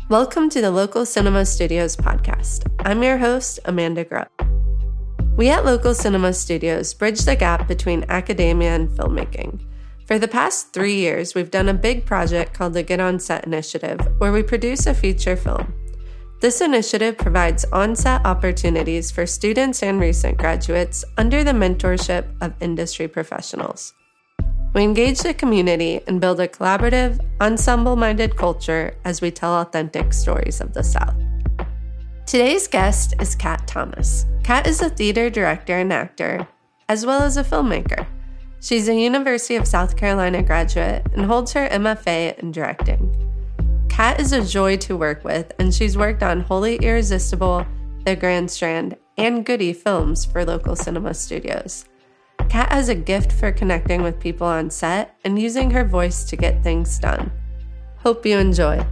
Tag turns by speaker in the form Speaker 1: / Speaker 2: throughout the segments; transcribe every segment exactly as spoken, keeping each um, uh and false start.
Speaker 1: Welcome to the Local Cinema Studios podcast. I'm your host, Amanda Grubb. We at Local Cinema Studios bridge the gap between academia and filmmaking. For the past three years, we've done a big project called the Get On Set Initiative, where we produce a feature film. This initiative provides on-set opportunities for students and recent graduates under the mentorship of industry professionals. We engage the community and build a collaborative, ensemble-minded culture as we tell authentic stories of the South. Today's guest is Kat Thomas. Kat is a theater director and actor, as well as a filmmaker. She's a University of South Carolina graduate and holds her M F A in directing. Kat is a joy to work with, and she's worked on Wholly Irresistible, The Grand Strand, and Goody films for Local Cinema Studios. Kat has a gift for connecting with people on set and using her voice to get things done. Hope you enjoy.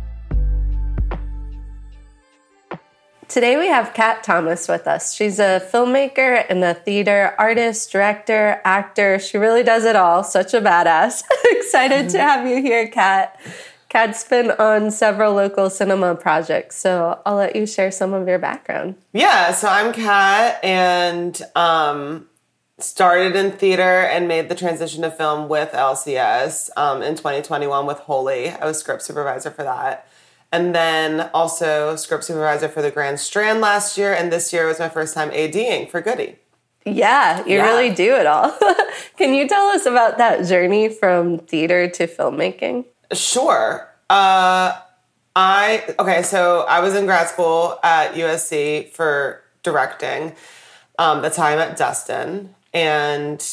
Speaker 1: Today we have Kat Thomas with us. She's a filmmaker and a theater artist, director, actor. She really does it all. Such a badass. Excited to have you here, Kat. Kat's been on several local cinema projects, so I'll let you share some of your background.
Speaker 2: Yeah, so I'm Kat, and um, started in theater and made the transition to film with L C S um, in twenty twenty-one with Wholly. I was script supervisor for that. And then also script supervisor for The Grand Strand last year, and this year was my first time ADing for Goody.
Speaker 1: Yeah, you yeah. really do it all. Can you tell us about that journey from theater to filmmaking?
Speaker 2: Sure. Uh, I, okay, so I was in grad school at U S C for directing. Um, that's how I met Dustin. And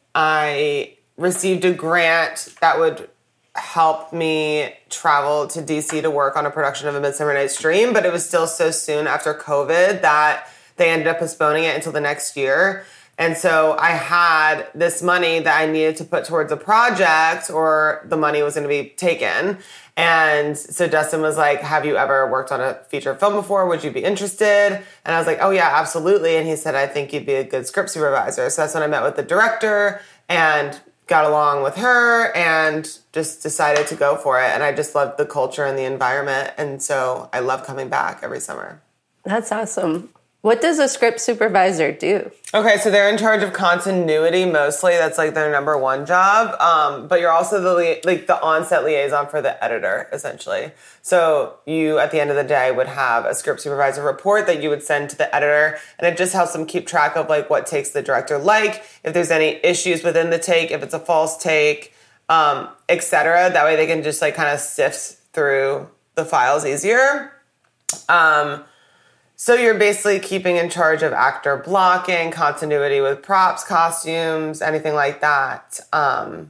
Speaker 2: I received a grant that would help me travel to D C to work on a production of A Midsummer Night's Dream, but it was still so soon after COVID that they ended up postponing it until the next year. And so I had this money that I needed to put towards a project, or the money was going to be taken. And so Dustin was like, have you ever worked on a feature film before? Would you be interested? And I was like, oh yeah, absolutely. And he said, I think you'd be a good script supervisor. So that's when I met with the director and got along with her and just decided to go for it. And I just loved the culture and the environment. And so I love coming back every summer.
Speaker 1: That's awesome. What does a script supervisor do?
Speaker 2: Okay, so they're in charge of continuity mostly. That's like their number one job. Um, but you're also the li- like the on-set liaison for the editor, essentially. So you, at the end of the day, would have a script supervisor report that you would send to the editor, and it just helps them keep track of like what takes the director like, if there's any issues within the take, if it's a false take, um, et cetera. That way they can just like kind of sift through the files easier. Um, So you're basically keeping in charge of actor blocking, continuity with props, costumes, anything like that. Um,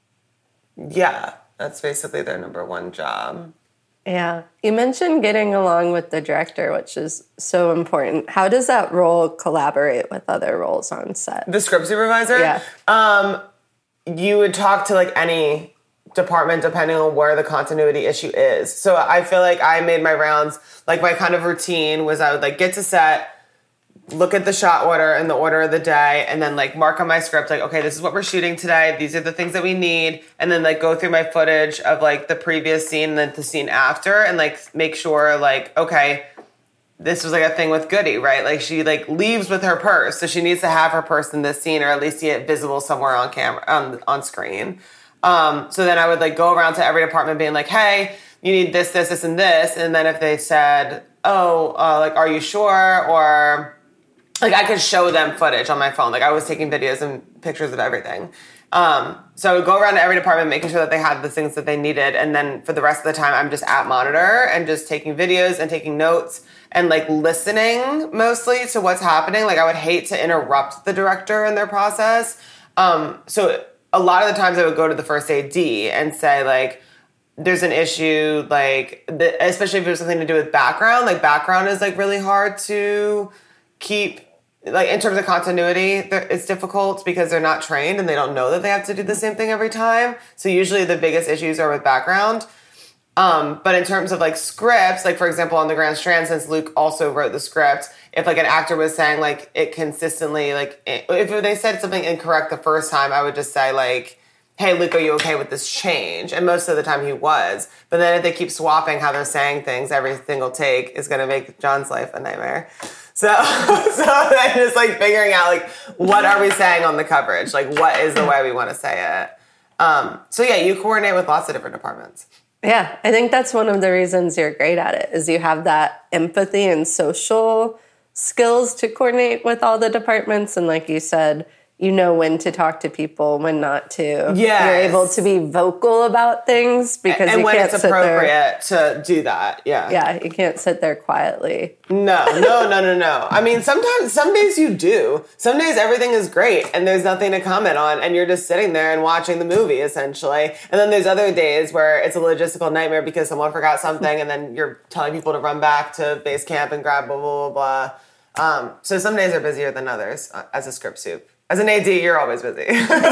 Speaker 2: yeah, that's basically their number one job.
Speaker 1: Yeah. You mentioned getting along with the director, which is so important. How does that role collaborate with other roles on set?
Speaker 2: The script supervisor?
Speaker 1: Yeah.
Speaker 2: Um, you would talk to like any department depending on where the continuity issue is. So I feel like I made my rounds, like my kind of routine was I would like get to set, look at the shot order and the order of the day, and then like mark on my script like, okay, this is what we're shooting today, these are the things that we need, and then like go through my footage of like the previous scene and then the scene after, and like make sure like, okay, this was like a thing with Goody, right? Like she like leaves with her purse, so she needs to have her purse in this scene, or at least see it visible somewhere on camera, on, on screen. Um, so then I would like go around to every department being like, hey, you need this, this, this, and this. And then if they said, oh, uh, like, are you sure? Or like I could show them footage on my phone. Like I was taking videos and pictures of everything. Um, so I would go around to every department, making sure that they had the things that they needed. And then for the rest of the time, I'm just at monitor and just taking videos and taking notes and like listening mostly to what's happening. Like I would hate to interrupt the director in their process. Um, so a lot of the times I would go to the first A D and say, like, there's an issue, like, the, especially if it was something to do with background. Like, background is, like, really hard to keep, like, in terms of continuity, it's difficult because they're not trained and they don't know that they have to do the same thing every time. So usually the biggest issues are with background. Um, but in terms of, like, scripts, like, for example, on The Grand Strand, since Luke also wrote the script, if, like, an actor was saying, like, it consistently, like, if they said something incorrect the first time, I would just say, like, hey, Luke, are you okay with this change? And most of the time he was. But then if they keep swapping how they're saying things, every single take is going to make John's life a nightmare. So, so then just like figuring out like, what are we saying on the coverage? Like, what is the way we want to say it? Um, so yeah, you coordinate with lots of different departments.
Speaker 1: Yeah, I think that's one of the reasons you're great at it, is you have that empathy and social skills to coordinate with all the departments. And like you said, you know when to talk to people, when not to.
Speaker 2: Yes.
Speaker 1: You're able to be vocal about things because
Speaker 2: and
Speaker 1: you
Speaker 2: when
Speaker 1: can't
Speaker 2: it's
Speaker 1: sit
Speaker 2: appropriate
Speaker 1: there.
Speaker 2: to do that. Yeah.
Speaker 1: Yeah, you can't sit there quietly.
Speaker 2: No, no, no, no, no. I mean, sometimes, some days you do. Some days everything is great and there's nothing to comment on and you're just sitting there and watching the movie, essentially. And then there's other days where it's a logistical nightmare because someone forgot something and then you're telling people to run back to base camp and grab blah, blah, blah, blah. Um, so some days are busier than others uh, as a script soup. As an A D, you're always busy.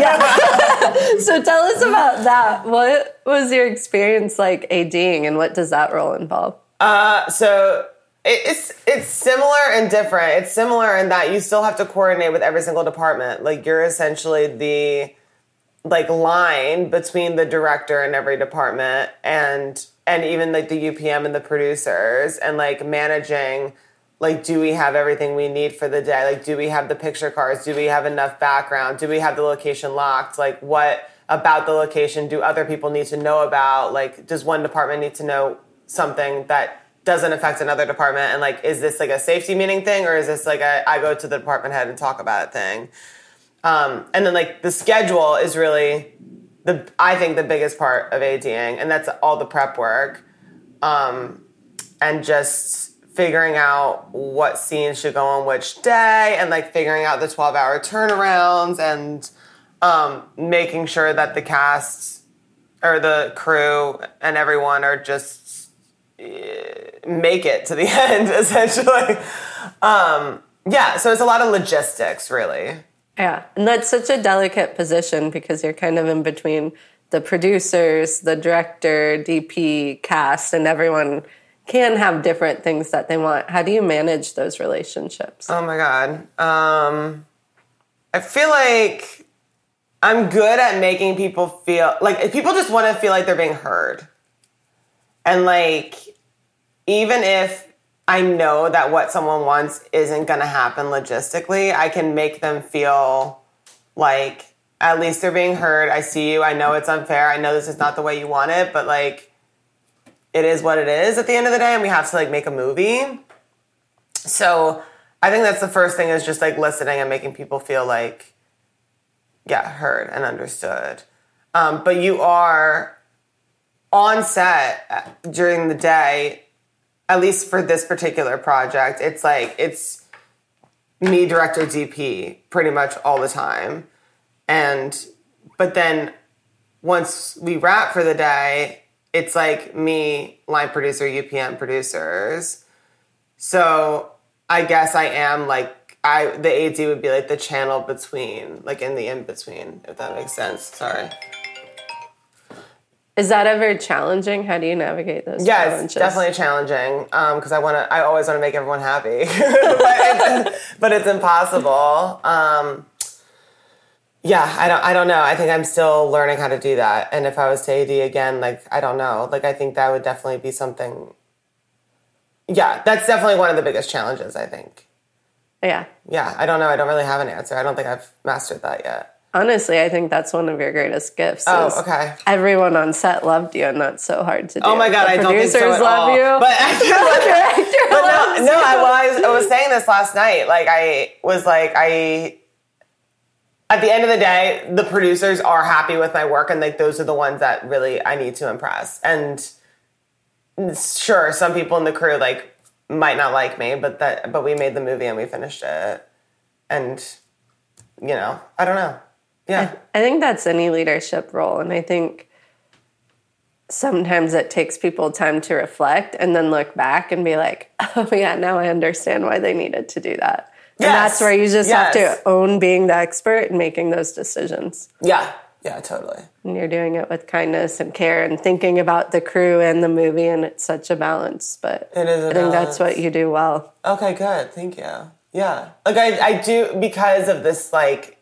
Speaker 1: Yeah. So tell us about that. What was your experience like ADing, and what does that role involve?
Speaker 2: Uh, so it, it's it's similar and different. It's similar in that you still have to coordinate with every single department. Like, you're essentially the like line between the director and every department, and and even like the U P M and the producers, and like managing. Like, do we have everything we need for the day? Like, do we have the picture cards? Do we have enough background? Do we have the location locked? Like, what about the location do other people need to know about? Like, does one department need to know something that doesn't affect another department? And, like, is this, like, a safety meeting thing? Or is this, like, a I go to the department head and talk about it thing? Um, and then, like, the schedule is really, the I think, the biggest part of ADing. And that's all the prep work. Um, and just figuring out what scenes should go on which day, and like figuring out the twelve hour turnarounds, and um, making sure that the cast or the crew and everyone are just uh, make it to the end, essentially. Um, yeah, so it's a lot of logistics, really.
Speaker 1: Yeah, and that's such a delicate position because you're kind of in between the producers, the director, D P, cast, and everyone can have different things that they want. How do you manage those relationships?
Speaker 2: Oh my God. Um, I feel like I'm good at making people feel like people just want to feel like they're being heard. And like, even if I know that what someone wants isn't going to happen logistically, I can make them feel like at least they're being heard. I see you. I know it's unfair. I know this is not the way you want it, but like, it is what it is at the end of the day, and we have to like make a movie. So I think that's the first thing, is just like listening and making people feel like, yeah, heard and understood. Um, but you are on set during the day, at least for this particular project. It's like, it's me, director, D P, pretty much all the time. And, but then once we wrap for the day, it's like me, line producer, U P M producers. So I guess I am like, I the A D would be like the channel between, like in the in-between, if that makes sense. Sorry.
Speaker 1: Is that ever challenging? How do you navigate those
Speaker 2: yeah,
Speaker 1: challenges?
Speaker 2: It's definitely challenging because um, I want to. I always want to make everyone happy, but, it's, but it's impossible. Um, Yeah, I don't I don't know. I think I'm still learning how to do that. And if I was to A D again, like, I don't know. Like, I think that would definitely be something. Yeah, that's definitely one of the biggest challenges, I think.
Speaker 1: Yeah.
Speaker 2: Yeah, I don't know. I don't really have an answer. I don't think I've mastered that yet.
Speaker 1: Honestly, I think that's one of your greatest gifts.
Speaker 2: Oh, okay.
Speaker 1: Everyone on set loved you, and that's so hard to do.
Speaker 2: Oh my God,
Speaker 1: the
Speaker 2: I don't think so at
Speaker 1: love
Speaker 2: all.
Speaker 1: you.
Speaker 2: But I feel like,
Speaker 1: director
Speaker 2: but
Speaker 1: loves
Speaker 2: no, no.
Speaker 1: you.
Speaker 2: I, well, I was, I was saying this last night. Like, I was like, I. At the end of the day, the producers are happy with my work, and like those are the ones that really I need to impress. And sure, some people in the crew like might not like me, but that but we made the movie and we finished it. And you know, I don't know. Yeah.
Speaker 1: I, I think that's any leadership role, and I think sometimes it takes people time to reflect and then look back and be like, oh yeah, now I understand why they needed to do that. And yes. That's where you just
Speaker 2: yes.
Speaker 1: have to own being the expert and making those decisions.
Speaker 2: Yeah. Yeah, totally.
Speaker 1: And you're doing it with kindness and care and thinking about the crew and the movie, and it's such a balance. But
Speaker 2: it is a
Speaker 1: I think
Speaker 2: balance.
Speaker 1: that's what you do well.
Speaker 2: Okay, good. Thank you. Yeah. Like I, I do, because of this like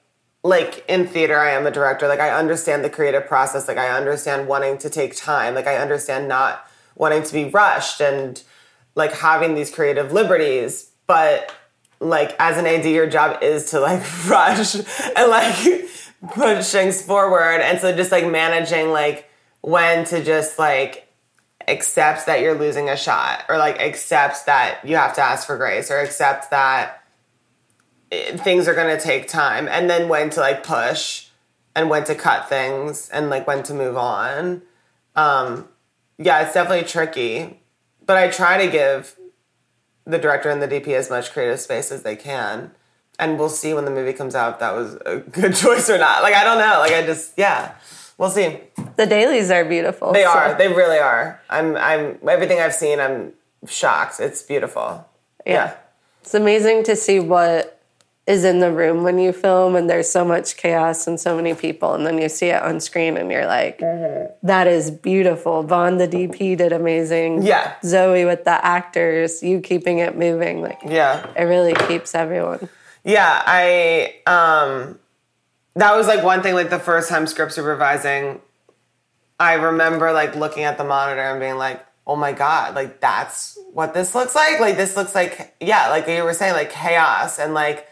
Speaker 2: like in theater, I am a director. Like I understand the creative process. Like I understand wanting to take time. Like I understand not wanting to be rushed and like having these creative liberties. But like as an A D, your job is to like rush and like push things forward. And so just like managing like when to just like accept that you're losing a shot, or like accept that you have to ask for grace, or accept that things are going to take time, and then when to like push and when to cut things and like when to move on. Um, yeah, it's definitely tricky, but I try to give the director and the D P as much creative space as they can. And we'll see when the movie comes out if that was a good choice or not. Like, I don't know. Like, I just, yeah, we'll see.
Speaker 1: The dailies are beautiful.
Speaker 2: They
Speaker 1: so.
Speaker 2: are. They really are. I'm, I'm, everything I've seen, I'm shocked. It's beautiful.
Speaker 1: Yeah.
Speaker 2: yeah.
Speaker 1: It's amazing to see what is in the room when you film, and there's so much chaos and so many people, and then you see it on screen and you're like, mm-hmm. that is beautiful. Vaughn, the D P, did amazing.
Speaker 2: Yeah.
Speaker 1: Zoe with the actors, you keeping it moving. Like,
Speaker 2: yeah.
Speaker 1: It really keeps everyone.
Speaker 2: Yeah, I, um, that was like one thing, like the first time script supervising, I remember like looking at the monitor and being like, oh my God, like that's what this looks like? Like this looks like, yeah, like you were saying, like chaos and like,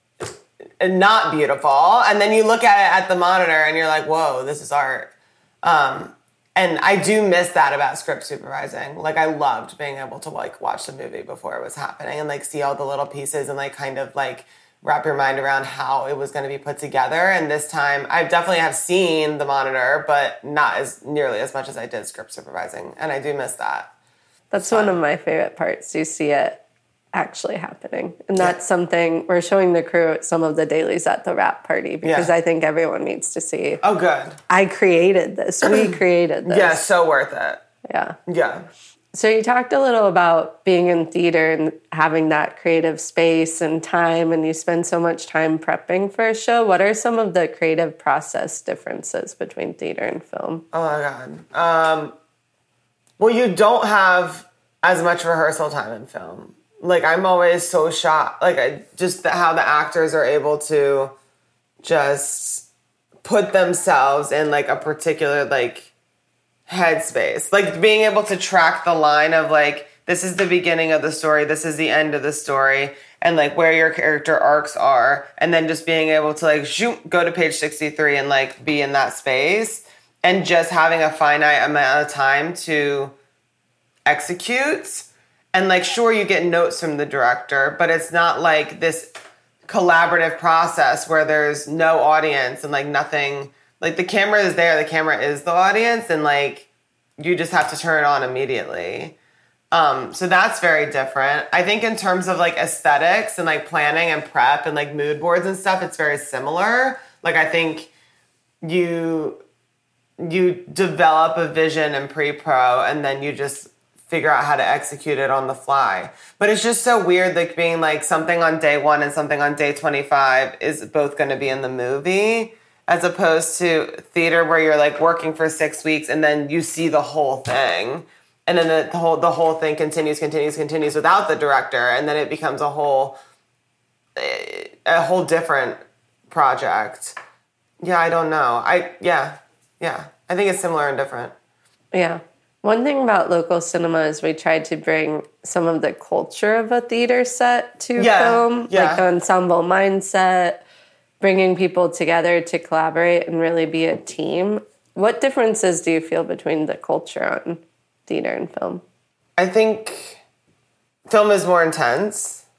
Speaker 2: not beautiful. And then you look at it at the monitor and you're like, whoa, this is art. Um, and I do miss that about script supervising. Like I loved being able to like watch the movie before it was happening and like see all the little pieces and like kind of like wrap your mind around how it was going to be put together. And this time I definitely have seen the monitor, but not as nearly as much as I did script supervising. And I do miss that.
Speaker 1: That's so. One of my favorite parts. You see it actually happening. And that's yeah. something we're showing the crew some of the dailies at the wrap party because yeah. I think everyone needs to see.
Speaker 2: Oh, good.
Speaker 1: I created this. We created this.
Speaker 2: Yeah, so worth it.
Speaker 1: Yeah.
Speaker 2: Yeah.
Speaker 1: So you talked a little about being in theater and having that creative space and time, and you spend so much time prepping for a show. What are some of the creative process differences between theater and film?
Speaker 2: Oh, my God. Um, well, you don't have as much rehearsal time in film. Like, I'm always so shocked. Like, I, just the, how the actors are able to just put themselves in, like, a particular, like, headspace. Like, being able to track the line of, like, this is the beginning of the story, this is the end of the story, and, like, where your character arcs are, and then just being able to, like, shoot, go to page sixty-three and, like, be in that space, and just having a finite amount of time to execute. And, like, sure, you get notes from the director, but it's not, like, this collaborative process where there's no audience and, like, nothing. Like, the camera is there. The camera is the audience. And, like, you just have to turn it on immediately. Um, so that's very different. I think in terms of, like, aesthetics and, like, planning and prep and, like, mood boards and stuff, it's very similar. Like, I think you you develop a vision in pre-pro and then you just figure out how to execute it on the fly. But it's just so weird, like being like something on day one and something on day twenty-five is both going to be in the movie, as opposed to theater where you're like working for six weeks and then you see the whole thing. And then the, the whole the whole thing continues, continues, continues without the director. And then it becomes a whole, a whole different project. Yeah, I don't know. I, yeah, yeah. I think it's similar and different.
Speaker 1: Yeah. One thing about local cinema is we tried to bring some of the culture of a theater set to
Speaker 2: yeah,
Speaker 1: film,
Speaker 2: yeah.
Speaker 1: like the ensemble mindset, bringing people together to collaborate and really be a team. What differences do you feel between the culture on theater and film?
Speaker 2: I think film is more intense.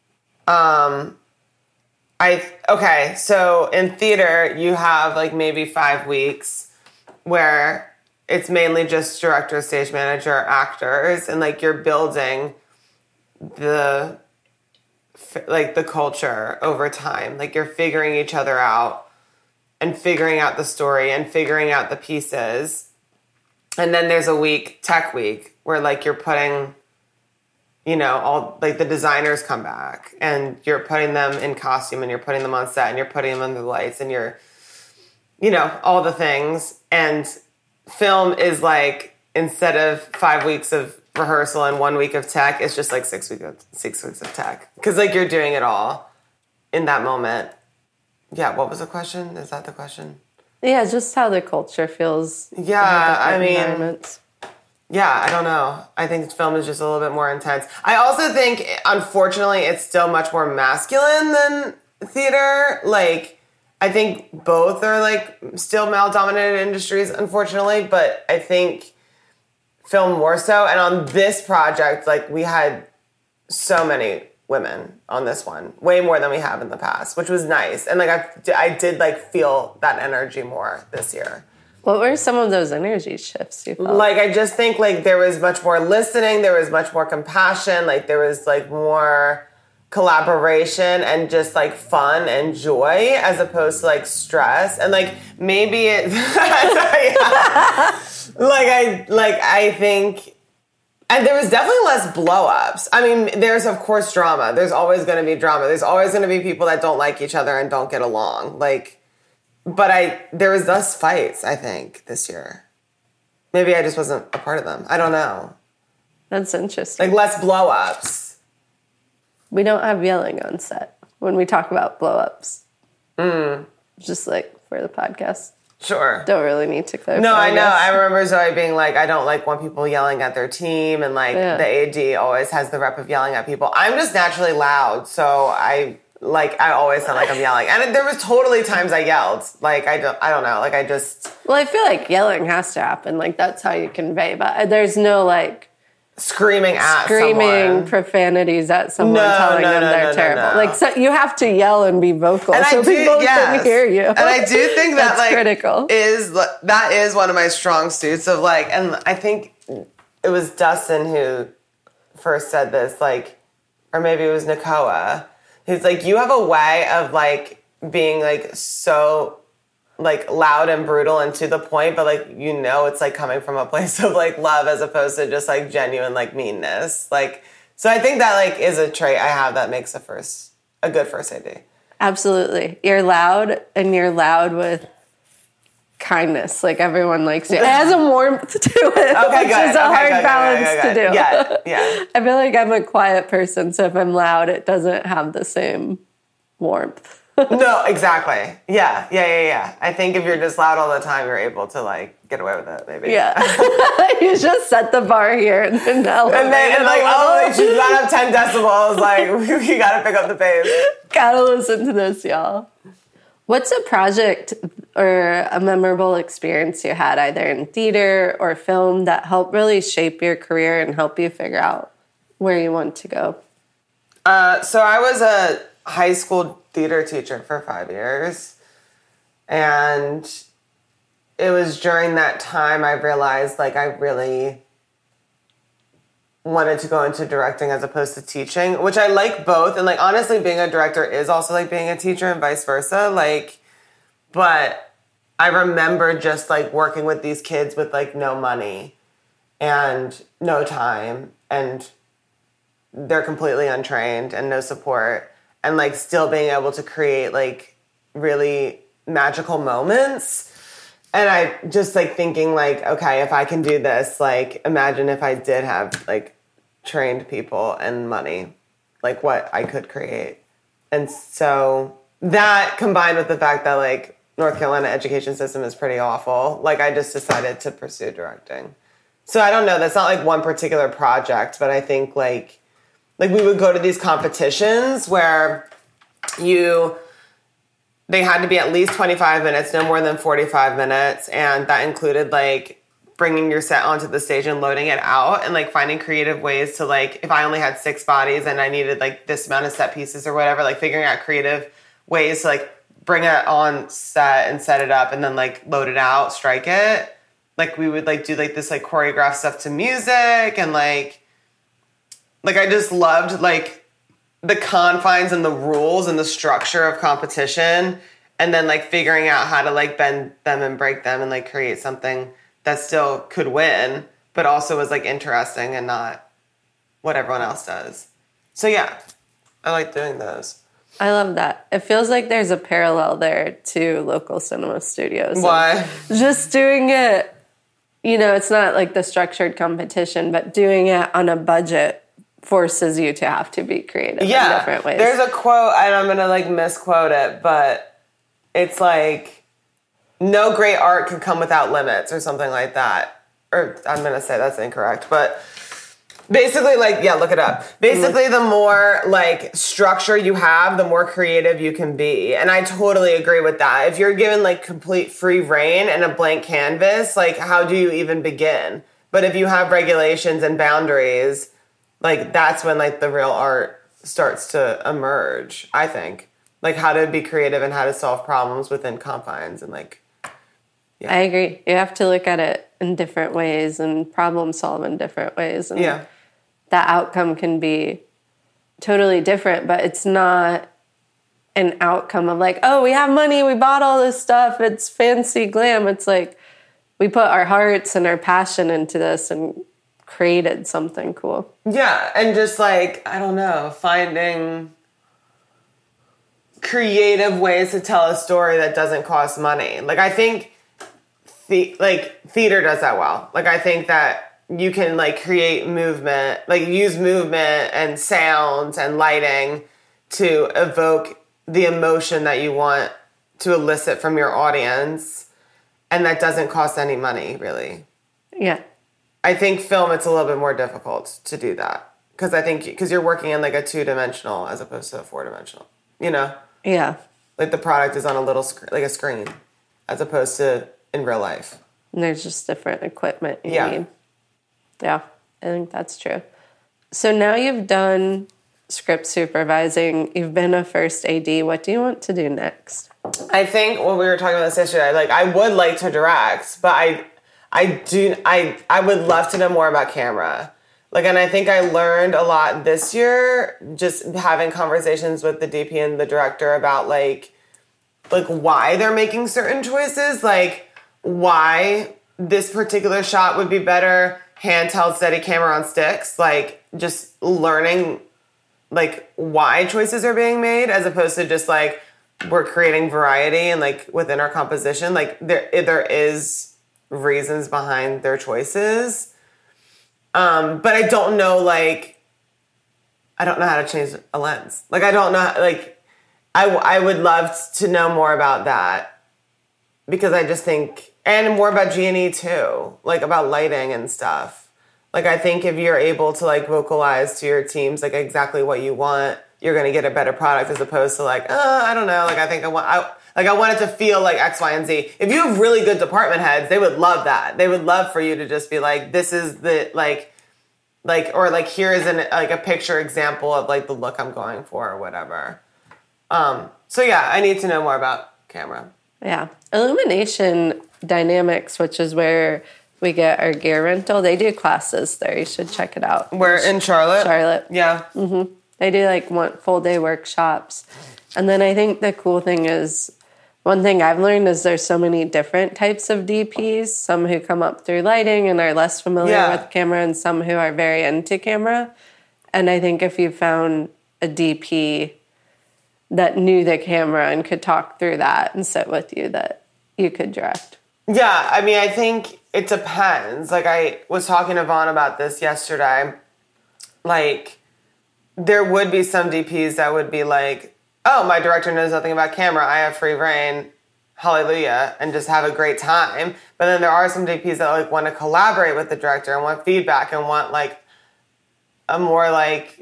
Speaker 2: Um, I okay, so in theater you have like maybe five weeks where it's mainly just director, stage manager, actors, and like you're building the like the culture over time. Like you're figuring each other out and figuring out the story and figuring out the pieces. And then there's a week, tech week, where like you're putting, you know, all like the designers come back and you're putting them in costume and you're putting them on set and you're putting them under the lights and you're, you know, all the things. And film is like, instead of five weeks of rehearsal and one week of tech, it's just like six weeks of, six weeks of tech. Because like you're doing it all in that moment. Yeah, what was the question? Is that the question?
Speaker 1: Yeah, just how the culture feels.
Speaker 2: Yeah, I mean,
Speaker 1: environments.
Speaker 2: Yeah, I don't know. I think film is just a little bit more intense. I also think, unfortunately, it's still much more masculine than theater. Like, I think both are, like, still male-dominated industries, unfortunately, but I think film more so. And on this project, like, we had so many women on this one, way more than we have in the past, which was nice. And, like, I, I did, like, feel that energy more this year.
Speaker 1: What were some of those energy shifts you felt?
Speaker 2: Like, I just think, like, there was much more listening. There was much more compassion. Like, there was, like, more collaboration and just, like, fun and joy as opposed to, like, stress. And, like, maybe it... like, I, like, I think... And there was definitely less blow-ups. I mean, there's, of course, drama. There's always going to be drama. There's always going to be people that don't like each other and don't get along. Like... But I, there was less fights, I think, this year. Maybe I just wasn't a part of them. I don't know.
Speaker 1: That's interesting.
Speaker 2: Like, less blow-ups.
Speaker 1: We don't have yelling on set when we talk about blow-ups.
Speaker 2: Mm.
Speaker 1: Just, like, for the podcast.
Speaker 2: Sure.
Speaker 1: Don't really need to clarify.
Speaker 2: No, I know. I, I remember Zoe being like, I don't like when people yelling at their team. And, like, yeah. the A D always has the rep of yelling at people. I'm just naturally loud, so I... Like, I always sound like I'm yelling. And there was totally times I yelled. Like, I don't, I don't know. Like, I just...
Speaker 1: Well, I feel like yelling has to happen. Like, that's how you convey. But there's no, like...
Speaker 2: Screaming at
Speaker 1: Screaming
Speaker 2: someone.
Speaker 1: profanities at someone
Speaker 2: no,
Speaker 1: telling
Speaker 2: no,
Speaker 1: them
Speaker 2: no,
Speaker 1: they're
Speaker 2: no,
Speaker 1: terrible.
Speaker 2: No, no.
Speaker 1: Like, so you have to yell and be vocal
Speaker 2: and
Speaker 1: so
Speaker 2: I do,
Speaker 1: people
Speaker 2: yes.
Speaker 1: can hear you.
Speaker 2: And I do think that,
Speaker 1: that's
Speaker 2: like...
Speaker 1: critical.
Speaker 2: Is, that is one of my strong suits of, like... And I think it was Dustin who first said this, like... Or maybe it was Nakoa. He's like, you have a way of, like, being, like, so, like, loud and brutal and to the point, but, like, you know it's, like, coming from a place of, like, love as opposed to just, like, genuine, like, meanness. Like, so I think that, like, is a trait I have that makes a first, a good first A D.
Speaker 1: Absolutely. You're loud, and you're loud with kindness. Like, everyone likes you. It has a warmth to it,
Speaker 2: okay,
Speaker 1: which
Speaker 2: good.
Speaker 1: is a
Speaker 2: okay,
Speaker 1: hard
Speaker 2: good,
Speaker 1: balance
Speaker 2: good, good, good,
Speaker 1: to
Speaker 2: good.
Speaker 1: do.
Speaker 2: Yeah, yeah.
Speaker 1: I feel like I'm a quiet person, so if I'm loud, it doesn't have the same warmth.
Speaker 2: No, exactly. Yeah, yeah, yeah, yeah. I think if you're just loud all the time, you're able to, like, get away with it, maybe.
Speaker 1: Yeah. You just set the bar here and then elevate
Speaker 2: And then, and like, oh, like, she's got up ten decibels. Like, we gotta pick up the pace.
Speaker 1: Gotta listen to this, y'all. What's a project or a memorable experience you had either in theater or film that helped really shape your career and help you figure out where you want to go?
Speaker 2: Uh, so I was a high school theater teacher for five years. And it was during that time I realized, like, I really wanted to go into directing as opposed to teaching, which I like both. And, like, honestly, being a director is also like being a teacher and vice versa. Like, but I remember just, like, working with these kids with, like, no money and no time, and they're completely untrained and no support, and, like, still being able to create, like, really magical moments. And I just, like, thinking, like, okay, if I can do this, like, imagine if I did have, like, trained people and money, like, what I could create. And so that, combined with the fact that, like, North Carolina education system is pretty awful, like, I just decided to pursue directing. So I don't know, that's not, like, one particular project, but I think, like, like, we would go to these competitions where you... They had to be at least twenty-five minutes, no more than forty-five minutes. And that included, like, bringing your set onto the stage and loading it out and, like, finding creative ways to, like, if I only had six bodies and I needed, like, this amount of set pieces or whatever, like, figuring out creative ways to, like, bring it on set and set it up and then, like, load it out, strike it. Like, we would, like, do, like, this, like, choreographed stuff to music and, like, like, I just loved, like, the confines and the rules and the structure of competition, and then, like, figuring out how to, like, bend them and break them and, like, create something that still could win, but also was, like, interesting and not what everyone else does. So, yeah, I like doing those.
Speaker 1: I love that. It feels like there's a parallel there to local cinema studios.
Speaker 2: Why?
Speaker 1: Just doing it, you know, it's not like the structured competition, but doing it on a budget forces you to have to be creative
Speaker 2: yeah,
Speaker 1: in different ways.
Speaker 2: There's a quote, and I'm going to, like, misquote it, but it's like no great art can come without limits or something like that. Or I'm going to say that's incorrect, but basically, like, yeah, look it up. Basically, the more, like, structure you have, the more creative you can be. And I totally agree with that. If you're given, like, complete free reign and a blank canvas, like, how do you even begin? But if you have regulations and boundaries, like, that's when, like, the real art starts to emerge, I think. Like, how to be creative and how to solve problems within confines and, like, yeah.
Speaker 1: I agree. You have to look at it in different ways and problem solve in different ways. And
Speaker 2: yeah.
Speaker 1: that outcome can be totally different, but it's not an outcome of like, oh, we have money, we bought all this stuff, it's fancy glam. It's like we put our hearts and our passion into this and created something cool.
Speaker 2: Yeah, and just like, I don't know, finding creative ways to tell a story that doesn't cost money. Like, I think the, like theater does that well. Like, I think that you can like create movement, like use movement and sounds and lighting to evoke the emotion that you want to elicit from your audience. And that doesn't cost any money, really.
Speaker 1: Yeah.
Speaker 2: I think film, it's a little bit more difficult to do that. Because I think, because you're working in like a two-dimensional as opposed to a four-dimensional, you know?
Speaker 1: Yeah.
Speaker 2: Like the product is on a little screen, like a screen, as opposed to in real life.
Speaker 1: And there's just different equipment you
Speaker 2: yeah.
Speaker 1: need. Yeah, I think that's true. So now you've done script supervising, you've been a first A D. What do you want to do next?
Speaker 2: I think when we were talking about this yesterday, like I would like to direct, but I I do I I would love to know more about camera. Like, and I think I learned a lot this year just having conversations with the D P and the director about like like why they're making certain choices, like why this particular shot would be better handheld steady camera on sticks, like just learning like why choices are being made as opposed to just like we're creating variety and like within our composition, like there there is reasons behind their choices. Um, but I don't know, like, I don't know how to change a lens. Like, I don't know, like, I, I would love to know more about that because I just think, and more about G and E too, like about lighting and stuff. Like, I think if you're able to like vocalize to your teams, like exactly what you want, you're going to get a better product as opposed to like, oh, I don't know. Like, I think I want, I, like I want it to feel like X, Y, and Z. If you have really good department heads, they would love that. They would love for you to just be like, this is the, like, like, or like, here is an, like a picture example of like the look I'm going for or whatever. Um, so yeah, I need to know more about camera.
Speaker 1: Yeah. Illumination Dynamics, which is where we get our gear rental. They do classes there. You should check it out.
Speaker 2: Where in Charlotte?
Speaker 1: Charlotte.
Speaker 2: Yeah.
Speaker 1: Mm-hmm. They do like one full day workshops. And then I think the cool thing is, one thing I've learned is there's so many different types of D Ps, some who come up through lighting and are less familiar
Speaker 2: yeah.
Speaker 1: with camera and some who are very into camera. And I think if you found a D P that knew the camera and could talk through that and sit with you, that you could direct.
Speaker 2: Yeah, I mean, I think it depends. Like, I was talking to Vaughn about this yesterday. Like, there would be some D Ps that would be like, oh, my director knows nothing about camera, I have free reign, hallelujah, and just have a great time. But then there are some D Ps that like want to collaborate with the director and want feedback and want like a more like,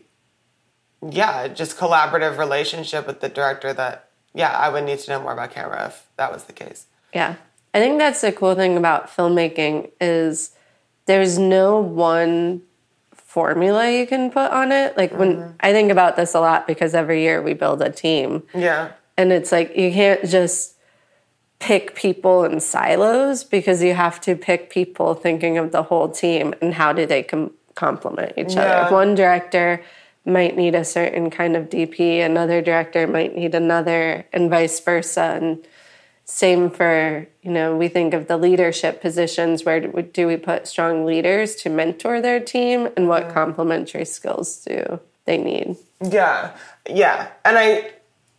Speaker 2: yeah, just collaborative relationship with the director that, yeah, I would need to know more about camera if that was the case.
Speaker 1: Yeah. I think that's the cool thing about filmmaking is there's no one formula you can put on it. Like when mm-hmm. I think about this a lot because every year we build a team.
Speaker 2: Yeah.
Speaker 1: And it's like you can't just pick people in silos because you have to pick people thinking of the whole team and how do they com- complement each
Speaker 2: yeah.
Speaker 1: other. If one director might need a certain kind of D P, another director might need another, and vice versa. And same for, you know, we think of the leadership positions. Where do we, do we put strong leaders to mentor their team, and what complementary skills do they need?
Speaker 2: Yeah, yeah. And I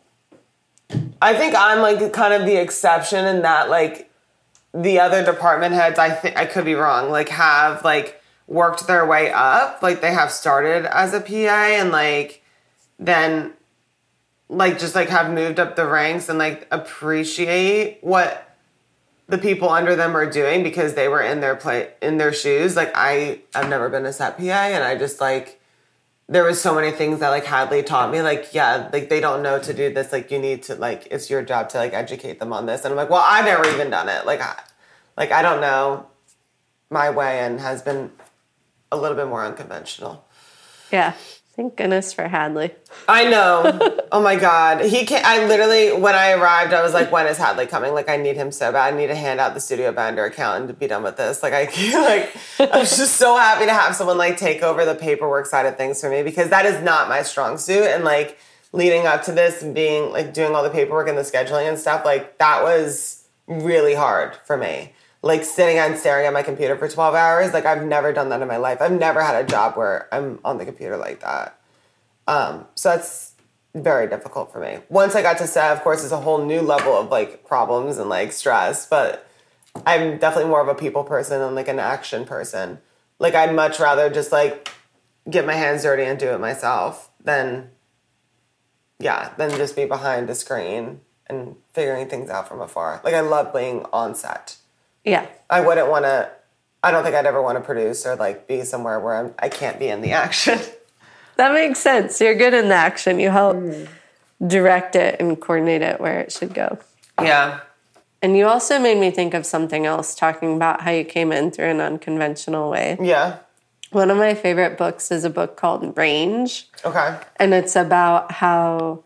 Speaker 2: I think I'm like kind of the exception in that like the other department heads, I think I could be wrong, like have like worked their way up. Like they have started as a P A and like then like just like have moved up the ranks and like appreciate what the people under them are doing because they were in their play in their shoes. Like I I've never been a set P A, and I just like there was so many things that like Hadley taught me, like, yeah, like they don't know to do this, like you need to like it's your job to like educate them on this. And I'm like, well, I've never even done it. Like I like I don't know my way, and has been a little bit more unconventional.
Speaker 1: Yeah. Thank goodness for Hadley.
Speaker 2: I know. Oh my God. He can't, I literally, when I arrived, I was like, when is Hadley coming? Like, I need him so bad. I need to hand out the Studio Bender account and to be done with this. Like, I like, I was just so happy to have someone like take over the paperwork side of things for me, because that is not my strong suit. And like leading up to this and being like doing all the paperwork and the scheduling and stuff, like that was really hard for me. Like sitting and staring at my computer for twelve hours. Like I've never done that in my life. I've never had a job where I'm on the computer like that. Um, so that's very difficult for me. Once I got to set, of course, it's a whole new level of like problems and like stress, but I'm definitely more of a people person and like an action person. Like I'd much rather just like get my hands dirty and do it myself than, yeah, than just be behind the screen and figuring things out from afar. Like I love being on set.
Speaker 1: Yeah. I
Speaker 2: wouldn't want to, I don't think I'd ever want to produce or like be somewhere where I'm, I can't be in the action.
Speaker 1: That makes sense. You're good in the action. You help mm. direct it and coordinate it where it should go.
Speaker 2: Yeah.
Speaker 1: And you also made me think of something else, talking about how you came in through an unconventional way.
Speaker 2: Yeah.
Speaker 1: One of my favorite books is a book called Range.
Speaker 2: Okay.
Speaker 1: And it's about how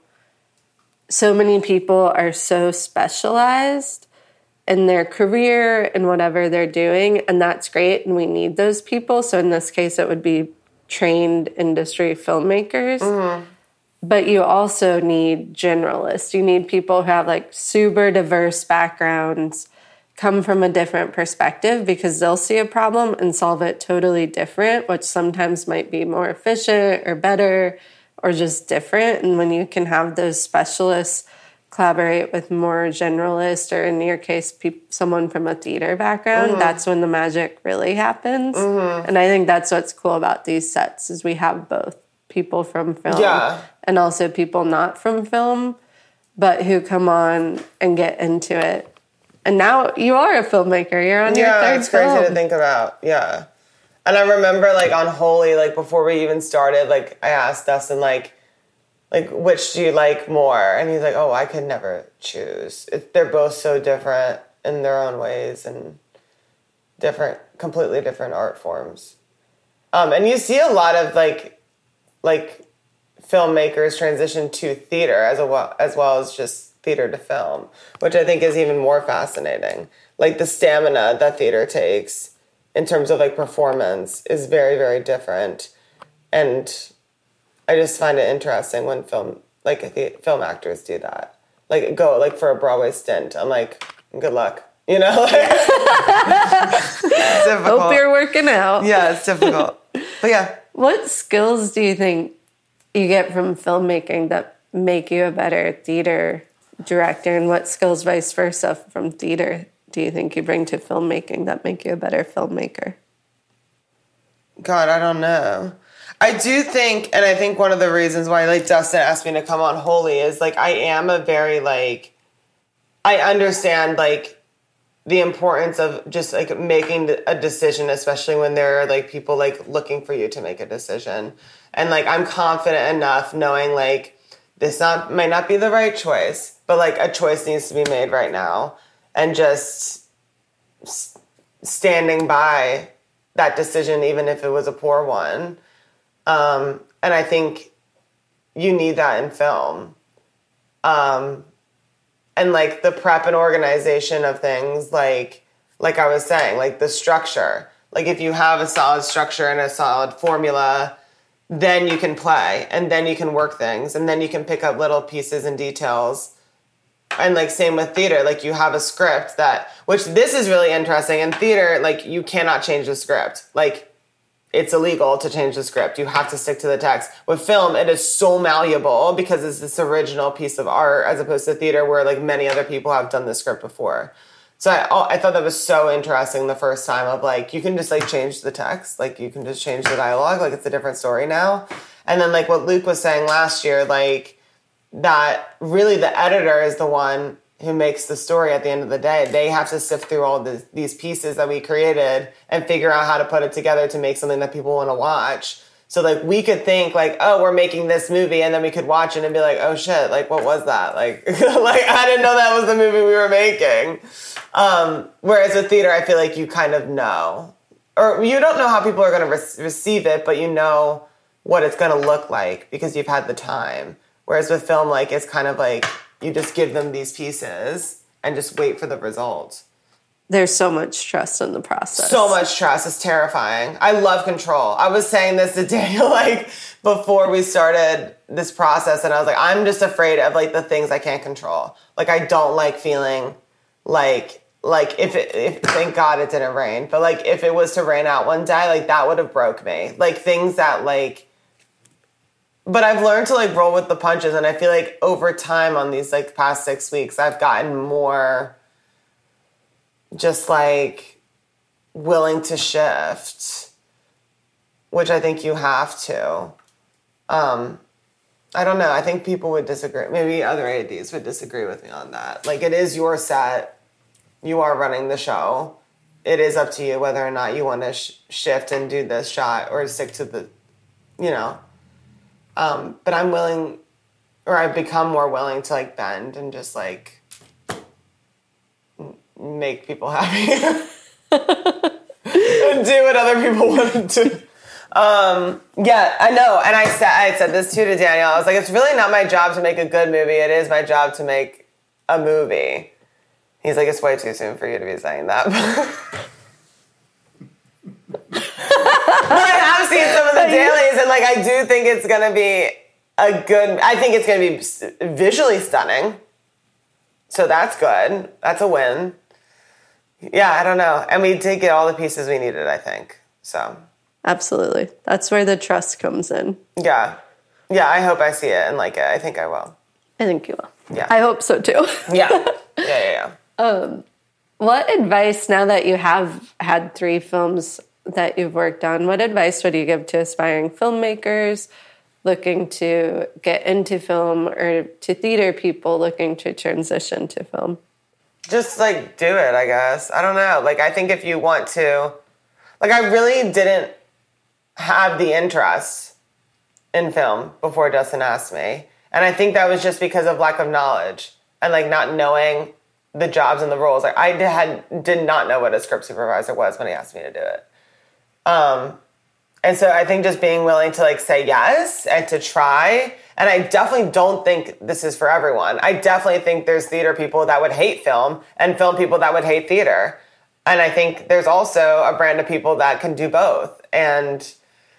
Speaker 1: so many people are so specialized in their career and whatever they're doing, and that's great, and we need those people. So in this case, it would be trained industry filmmakers. Mm-hmm. But you also need generalists. You need people who have like super diverse backgrounds, come from a different perspective, because they'll see a problem and solve it totally different, which sometimes might be more efficient or better or just different. And when you can have those specialists collaborate with more generalists, or in your case, pe- someone from a theater background, mm-hmm. that's when the magic really happens. Mm-hmm. And I think that's what's cool about these sets, is we have both people from film
Speaker 2: yeah.
Speaker 1: and also people not from film, but who come on and get into it. And now you are a filmmaker. You're on
Speaker 2: yeah,
Speaker 1: your third
Speaker 2: it's crazy
Speaker 1: film.
Speaker 2: to think about. Yeah. And I remember, like, on Holy, like, before we even started, like, I asked Dustin, like, like, which do you like more? And he's like, oh, I could never choose. It, they're both so different in their own ways and different, completely different art forms. Um, and you see a lot of, like, like filmmakers transition to theater as, a well, as well as just theater to film, which I think is even more fascinating. Like, the stamina that theater takes in terms of, like, performance is very, very different. And I just find it interesting when film, like the film actors do that. Like go like for a Broadway stint. I'm like, good luck. You know? It's difficult.
Speaker 1: Hope you're working out.
Speaker 2: Yeah, it's difficult. But yeah.
Speaker 1: What skills do you think you get from filmmaking that make you a better theater director? And what skills vice versa from theater do you think you bring to filmmaking that make you a better filmmaker?
Speaker 2: God, I don't know. I do think, and I think one of the reasons why, like, Dustin asked me to come on Holy is, like, I am a very, like, I understand, like, the importance of just, like, making a decision, especially when there are, like, people, like, looking for you to make a decision. And, like, I'm confident enough knowing, like, this not might not be the right choice, but, like, a choice needs to be made right now. And just s- standing by that decision, even if it was a poor one. Um, and I think you need that in film. Um, and like the prep and organization of things, like, like I was saying, like the structure, like if you have a solid structure and a solid formula, then you can play and then you can work things and then you can pick up little pieces and details. And like same with theater, like you have a script that, which this is really interesting. In theater, like you cannot change the script. Like, it's illegal to change the script. You have to stick to the text. With film, it is so malleable because it's this original piece of art as opposed to theater where like many other people have done the script before. So I, I thought that was so interesting the first time of like, you can just like change the text. Like you can just change the dialogue. Like it's a different story now. And then like what Luke was saying last year, like that really the editor is the one who makes the story at the end of the day. They have to sift through all the, these pieces that we created and figure out how to put it together to make something that people want to watch. So, like, we could think, like, oh, we're making this movie, and then we could watch it and be like, oh, shit, like, what was that? Like, like I didn't know that was the movie we were making. Um, whereas with theater, I feel like you kind of know. Or you don't know how people are going to re- receive it, but you know what it's going to look like because you've had the time. Whereas with film, like, it's kind of like you just give them these pieces and just wait for the result.
Speaker 1: There's so much trust in the process.
Speaker 2: So much trust. It's terrifying. I love control. I was saying this to Daniel, like, before we started this process, and I was like, I'm just afraid of, like, the things I can't control. Like, I don't like feeling like, like, if it, if, thank God it didn't rain, but, like, if it was to rain out one day, like, that would have broke me. Like, things that, like, but I've learned to, like, roll with the punches, and I feel like over time on these, like, past six weeks, I've gotten more just, like, willing to shift, which I think you have to. Um, I don't know. I think people would disagree. Maybe other A Ds would disagree with me on that. Like, it is your set. You are running the show. It is up to you whether or not you want to sh- shift and do this shot or stick to the, you know. Um, but I'm willing, or I've become more willing to, like, bend and just, like, make people happy and do what other people want to do. Um, yeah, I know. And I said, I said this too to Daniel. I was like, it's really not my job to make a good movie. It is my job to make a movie. He's like, it's way too soon for you to be saying that. I have seen some of the dailies, and, like, I do think it's going to be a good, I think it's going to be visually stunning. So that's good. That's a win. Yeah, I don't know. And we did get all the pieces we needed, I think. So.
Speaker 1: Absolutely. That's where the trust comes in.
Speaker 2: Yeah. Yeah, I hope I see it and like it. I think I will.
Speaker 1: I think you will.
Speaker 2: Yeah.
Speaker 1: I hope so too.
Speaker 2: Yeah. Yeah, yeah, yeah.
Speaker 1: Um, what advice, now that you have had three films that you've worked on, what advice would you give to aspiring filmmakers looking to get into film, or to theater people looking to transition to film?
Speaker 2: Just, like, do it, I guess. I don't know. Like, I think if you want to... Like, I really didn't have the interest in film before Justin asked me. And I think that was just because of lack of knowledge and, like, not knowing the jobs and the roles. Like, I had did not know what a script supervisor was when he asked me to do it. Um, and so I think just being willing to, like, say yes and to try. And I definitely don't think this is for everyone. I definitely think there's theater people that would hate film and film people that would hate theater. And I think there's also a brand of people that can do both. And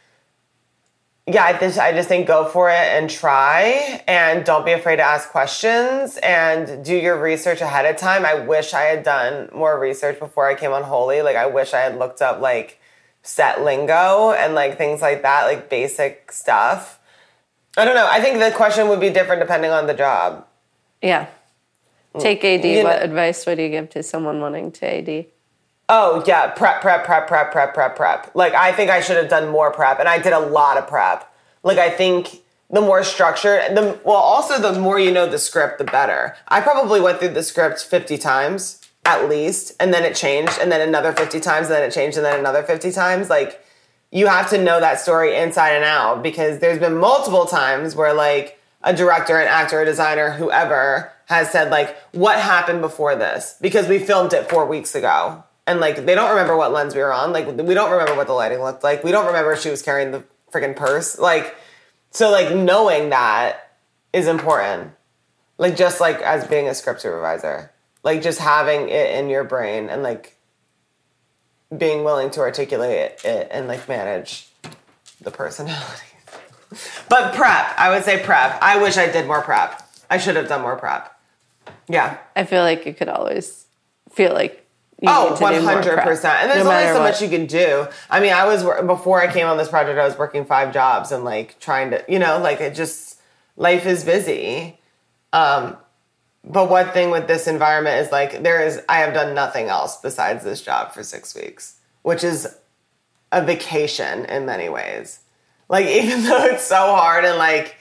Speaker 2: yeah, I just, I just think go for it and try, and don't be afraid to ask questions and do your research ahead of time. I wish I had done more research before I came on Holy. Like, I wish I had looked up, like, set lingo and, like, things like that, like, basic stuff. I don't know. I think the question would be different depending on the job.
Speaker 1: Yeah. Take A D.
Speaker 2: You know,
Speaker 1: what advice would you give to someone wanting to A D?
Speaker 2: Oh, yeah. Prep, prep, prep, prep, prep, prep, prep. Like, I think I should have done more prep, and I did a lot of prep. Like, I think the more structured, the well, also the more you know the script, the better. I probably went through the script fifty times, at least, and then it changed, and then another fifty times, and then it changed, and then another fifty times. Like, you have to know that story inside and out, because there's been multiple times where, like, a director, an actor, a designer, whoever has said, like, what happened before this? Because we filmed it four weeks ago. And, like, they don't remember what lens we were on. Like, we don't remember what the lighting looked like. We don't remember if she was carrying the freaking purse. Like, so, like, knowing that is important. Like, just, like, as being a script supervisor. Like, just having it in your brain and, like, being willing to articulate it and, like, manage the personality. But prep. I would say prep. I wish I did more prep. I should have done more prep. Yeah.
Speaker 1: I feel like you could always feel like you
Speaker 2: oh, one hundred percent. And there's
Speaker 1: no
Speaker 2: only so
Speaker 1: what.
Speaker 2: much you can do. I mean, I was, before I came on this project, I was working five jobs and, like, trying to, you know, like, it just, life is busy. Um, but one thing with this environment is, like, there is, I have done nothing else besides this job for six weeks, which is a vacation in many ways. Like, even though it's so hard and, like,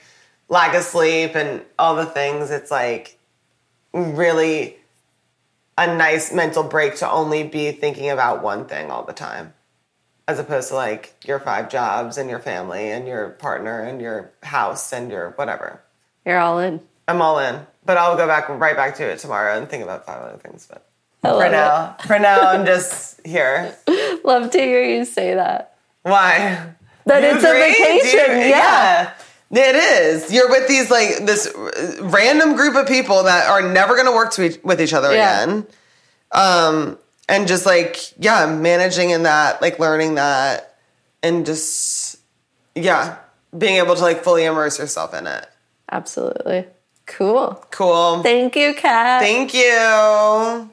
Speaker 2: lack of sleep and all the things, it's like really a nice mental break to only be thinking about one thing all the time, as opposed to like your five jobs and your family and your partner and your house and your whatever.
Speaker 1: You're all in.
Speaker 2: I'm all in, but I'll go back right back to it tomorrow and think about five other things. But
Speaker 1: for
Speaker 2: now,
Speaker 1: it.
Speaker 2: for now, I'm just here.
Speaker 1: Love to hear you say that.
Speaker 2: Why?
Speaker 1: That it's
Speaker 2: agree?
Speaker 1: a vacation.
Speaker 2: You,
Speaker 1: yeah.
Speaker 2: yeah, it is. You're with these like this random group of people that are never going to work to each, with each other
Speaker 1: yeah.
Speaker 2: again, um, and just like yeah, managing in that, like learning that, and just yeah, being able to like fully immerse yourself in it.
Speaker 1: Absolutely. Cool.
Speaker 2: Cool.
Speaker 1: Thank you, Kat.
Speaker 2: Thank you.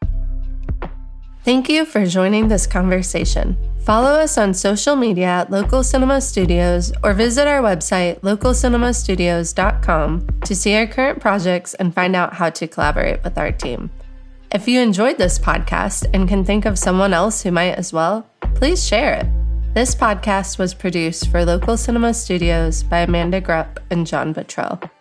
Speaker 1: Thank you for joining this conversation. Follow us on social media at Local Cinema Studios or visit our website, local cinema studios dot com, to see our current projects and find out how to collaborate with our team. If you enjoyed this podcast and can think of someone else who might as well, please share it. This podcast was produced for Local Cinema Studios by Amanda Grupp and John Buttrell.